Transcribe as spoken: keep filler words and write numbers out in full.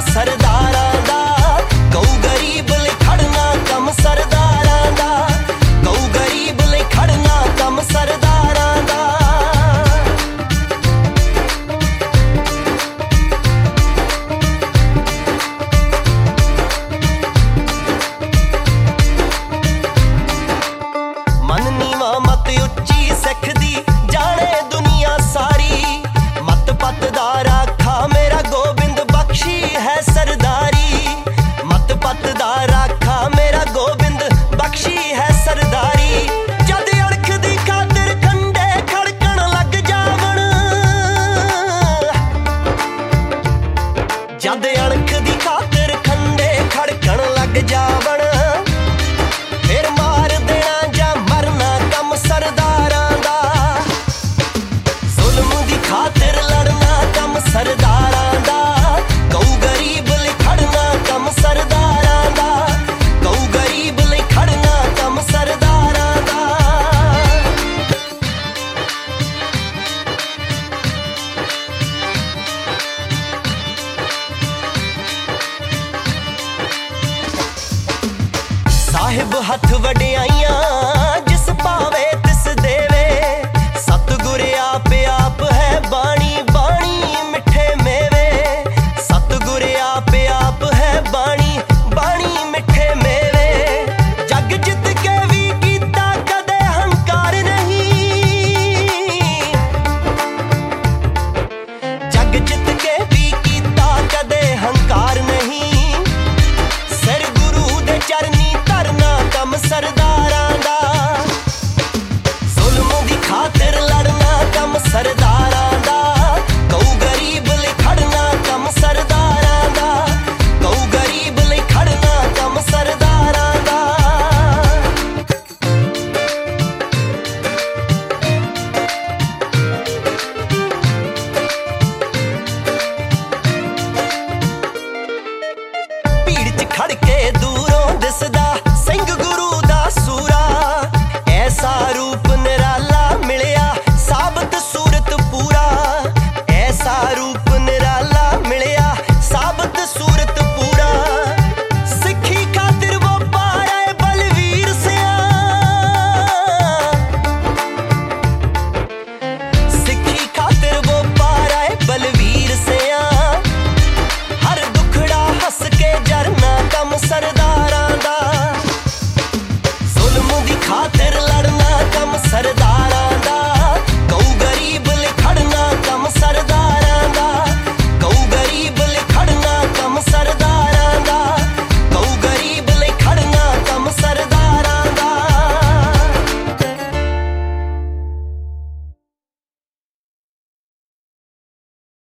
सरदारां दा, कऊ गरीब लई खड़ना कम सरदारां दा, कऊ गरीब लई खड़ना कम सरदारां दा। मन नीवा मत उच्ची सिख दी जाने दुनिया सारी, मत पत दा राखा मेरा गोबिंद बख्शी है सरदारी, मत पत दा राखा मेरा गोबिंद बख्शी है सरदारी। जद अणख दी खातिर खंडे खड़कन लग जावन, जद अणख दी खातिर खंडे खड़कन लग जावन, फिर मार देना जा मरना कम सरदारां दा, जुल्म दी खातिर लड़ना कम सरदारां दा, कऊ गरीब लई खड़ना कम सरदारां दा, कऊ गरीब लई खड़ना कम सरदारां दा। साहिब हथ वडियाइयां